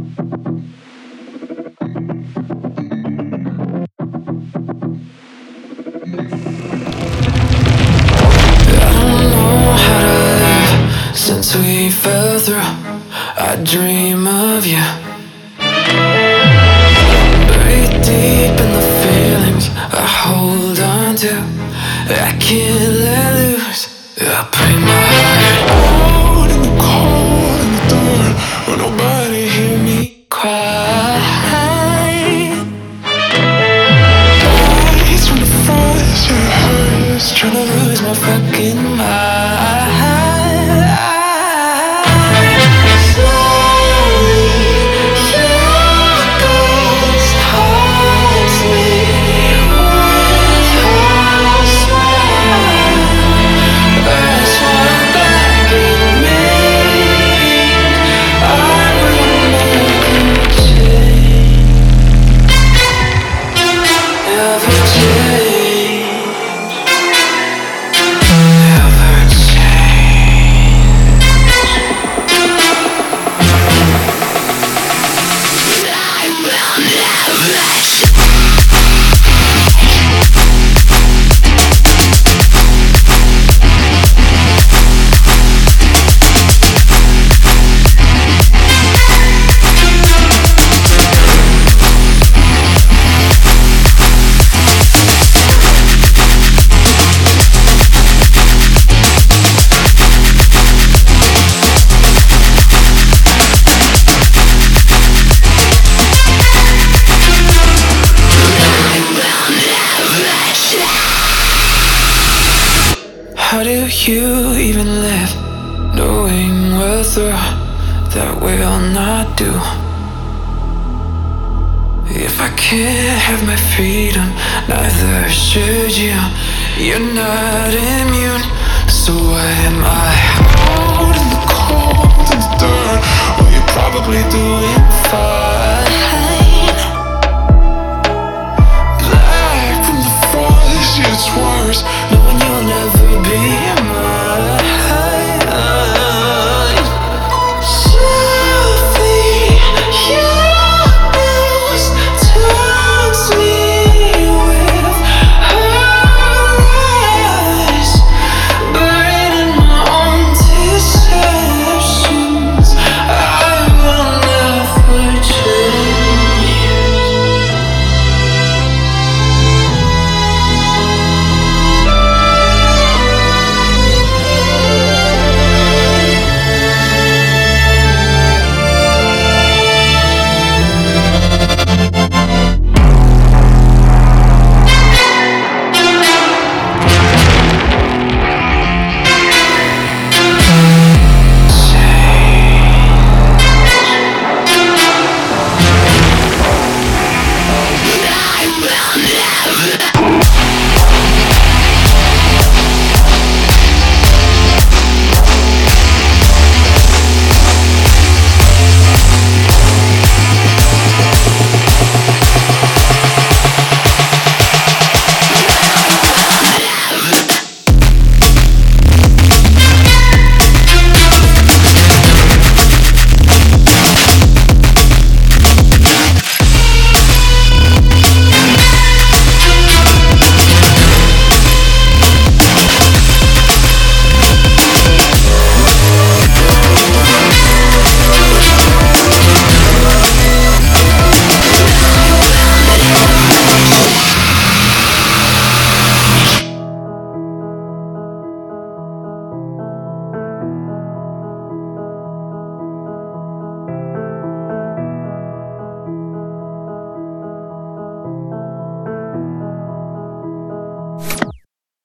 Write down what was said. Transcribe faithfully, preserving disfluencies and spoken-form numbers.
Since we fell through, I dream of you. Buried deep in the feelings I hold on to, I can't let loose. I break my heart out in the cold, in the dark, where nobody hear me cry. Lights from the forest, your hurts, trying to lose my fucking mind. How do you even live, knowing we're through, that we'll not do? If I can't have my freedom, neither should you. You're not immune, so why am I holding